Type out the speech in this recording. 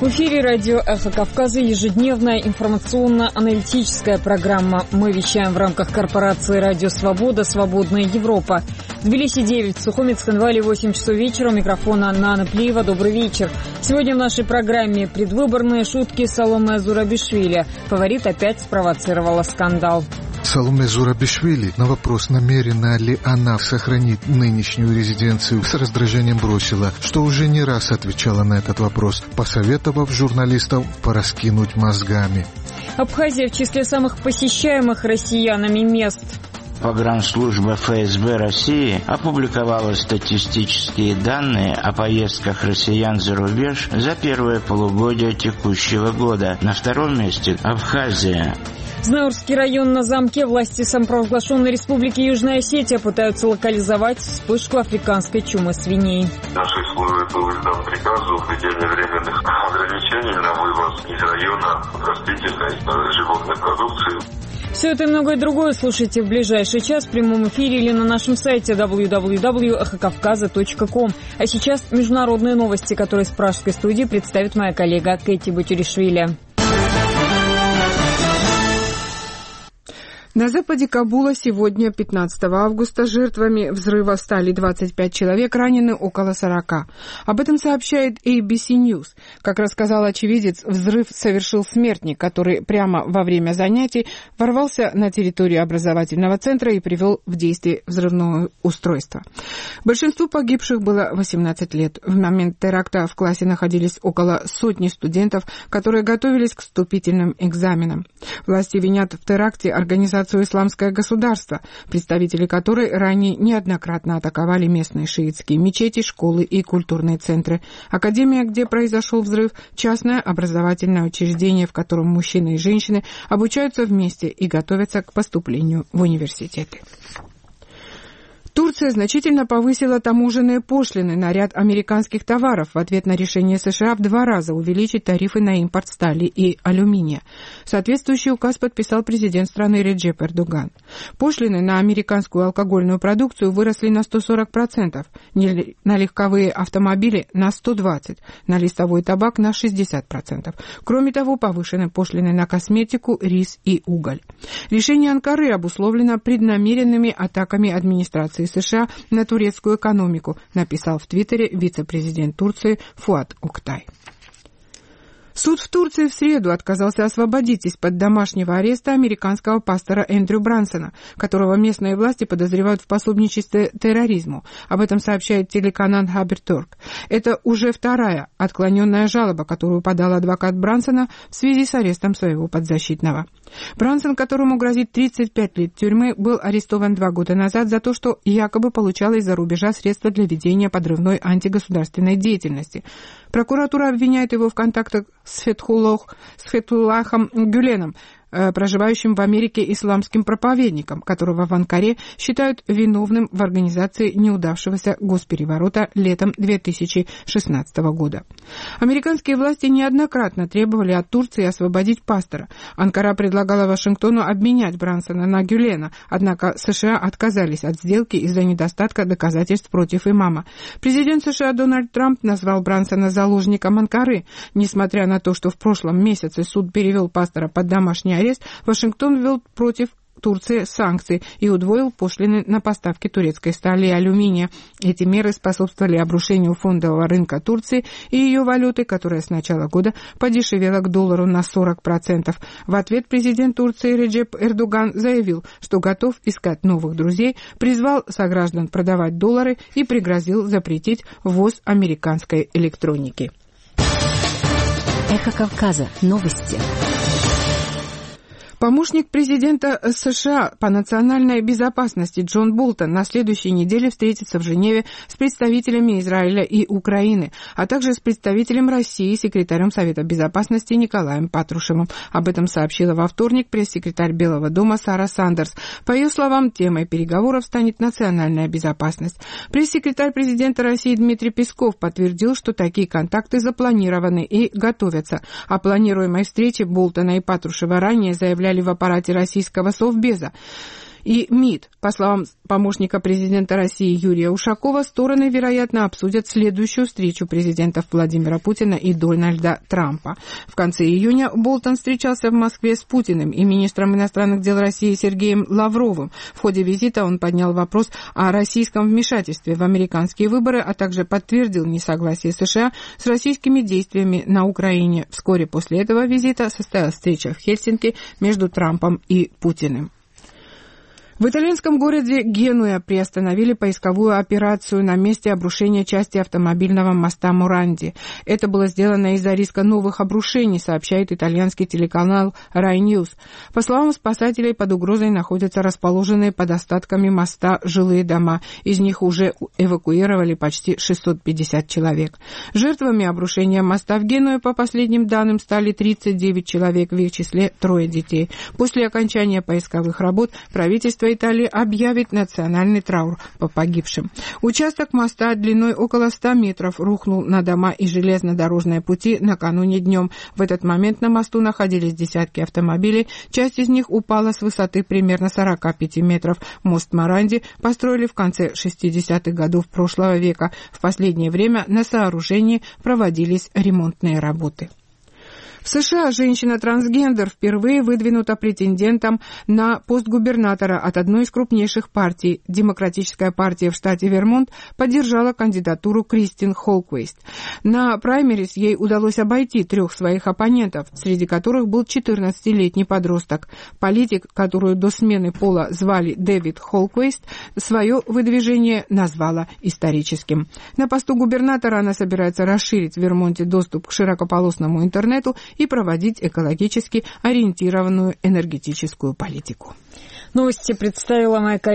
В эфире радио «Эхо Кавказа» ежедневная информационно-аналитическая программа. Мы вещаем в рамках корпорации «Радио Свобода. Свободная Европа». В Тбилиси 9, в Сухуми, Цхинвале 8 часов вечера. У микрофона Нана Плиева. Добрый вечер. Сегодня в нашей программе предвыборные шутки Саломе Зурабишвили. Фаворит опять спровоцировала скандал. Саломе Зурабишвили на вопрос, намерена ли она сохранить нынешнюю резиденцию, с раздражением бросила, что уже не раз отвечала на этот вопрос, посоветовав журналистов пораскинуть мозгами. Абхазия в числе самых посещаемых россиянами мест. Погранслужба ФСБ России опубликовала статистические данные о поездках россиян за рубеж за первое полугодие текущего года. На втором месте Абхазия. Знаурский район на замке. Власти самопровозглашенной республики Южная Осетия пытаются локализовать вспышку африканской чумы свиней. Нашей службе был издан приказ о введении временных ограничений на вывоз из района растительной и животной продукции. Все это и многое другое слушайте в ближайший час в прямом эфире или на нашем сайте www.эхокавказа.ком. А сейчас международные новости, которые с пражской студии представит моя коллега Кэти Бутюришвили. На западе Кабула сегодня, 15 августа, жертвами взрыва стали 25 человек, ранены около 40. Об этом сообщает ABC News. Как рассказал очевидец, взрыв совершил смертник, который прямо во время занятий ворвался на территорию образовательного центра и привел в действие взрывное устройство. Большинству погибших было 18 лет. В момент теракта в классе находились около сотни студентов, которые готовились к вступительным экзаменам. Власти винят в теракте организацию «Исламское государство», представители которой ранее неоднократно атаковали местные шиитские мечети, школы и культурные центры. Академия, где произошел взрыв, частное образовательное учреждение, в котором мужчины и женщины обучаются вместе и готовятся к поступлению в университеты. Турция значительно повысила таможенные пошлины на ряд американских товаров в ответ на решение США в 2 раза увеличить тарифы на импорт стали и алюминия. Соответствующий указ подписал президент страны Реджеп Эрдоган. Пошлины на американскую алкогольную продукцию выросли на 140%, на легковые автомобили на 120%, на листовой табак на 60%. Кроме того, повышены пошлины на косметику, рис и уголь. Решение Анкары обусловлено преднамеренными атаками администрации США на турецкую экономику, написал в Твиттере вице-президент Турции Фуат Октай. Суд в Турции в среду отказался освободить из-под домашнего ареста американского пастора Эндрю Брансона, которого местные власти подозревают в пособничестве терроризму. Об этом сообщает телеканал Хаберторг. Это уже 2-я отклоненная жалоба, которую подал адвокат Брансона в связи с арестом своего подзащитного. Брансон, которому грозит 35 лет тюрьмы, был арестован 2 года назад за то, что якобы получал из-за рубежа средства для ведения подрывной антигосударственной деятельности. Прокуратура обвиняет его в контактах с Фетхуллахом Гюленом, проживающим в Америке исламским проповедником, которого в Анкаре считают виновным в организации неудавшегося госпереворота летом 2016 года. Американские власти неоднократно требовали от Турции освободить пастора. Анкара предлагала Вашингтону обменять Брансона на Гюлена, однако США отказались от сделки из-за недостатка доказательств против имама. Президент США Дональд Трамп назвал Брансона заложником Анкары. Несмотря на то, что в прошлом месяце суд перевел пастора под домашний арест, Вашингтон ввел против Турции санкции и удвоил пошлины на поставки турецкой стали и алюминия. Эти меры способствовали обрушению фондового рынка Турции и ее валюты, которая с начала года подешевела к доллару на 40%. В ответ президент Турции Реджеп Эрдоган заявил, что готов искать новых друзей, призвал сограждан продавать доллары и пригрозил запретить ввоз американской электроники. Эхо Кавказа. Новости. Помощник президента США по национальной безопасности Джон Болтон на следующей неделе встретится в Женеве с представителями Израиля и Украины, а также с представителем России, секретарем Совета безопасности Николаем Патрушевым. Об этом сообщила во вторник пресс-секретарь Белого дома Сара Сандерс. По ее словам, темой переговоров станет национальная безопасность. Пресс-секретарь президента России Дмитрий Песков подтвердил, что такие контакты запланированы и готовятся. О планируемой встрече Болтона и Патрушева ранее заявляли в аппарате российского Совбеза. и МИД. По словам помощника президента России Юрия Ушакова, стороны, вероятно, обсудят следующую встречу президентов Владимира Путина и Дональда Трампа. В конце июня Болтон встречался в Москве с Путиным и министром иностранных дел России Сергеем Лавровым. В ходе визита он поднял вопрос о российском вмешательстве в американские выборы, а также подтвердил несогласие США с российскими действиями на Украине. Вскоре после этого визита состоялась встреча в Хельсинки между Трампом и Путиным. В итальянском городе Генуя приостановили поисковую операцию на месте обрушения части автомобильного моста Муранди. Это было сделано из-за риска новых обрушений, сообщает итальянский телеканал Rai News. По словам спасателей, под угрозой находятся расположенные под остатками моста жилые дома. Из них уже эвакуировали почти 650 человек. Жертвами обрушения моста в Генуе, по последним данным, стали 39 человек, в их числе 3 детей. После окончания поисковых работ правительство Италии объявит национальный траур по погибшим. Участок моста длиной около 100 метров рухнул на дома и железнодорожные пути накануне днем. В этот момент на мосту находились десятки автомобилей. Часть из них упала с высоты примерно 45 метров. Мост Муранди построили в конце 60-х годов прошлого века. В последнее время на сооружении проводились ремонтные работы. В США женщина-трансгендер впервые выдвинута претендентом на пост губернатора от одной из крупнейших партий. Демократическая партия в штате Вермонт поддержала кандидатуру Кристин Холквейст. На праймерис ей удалось обойти 3 своих оппонентов, среди которых был 14-летний подросток. Политик, которую до смены пола звали Дэвид Холквейст, свое выдвижение назвала историческим. На посту губернатора она собирается расширить в Вермонте доступ к широкополосному интернету и проводить экологически ориентированную энергетическую политику. Новости представила моя коллега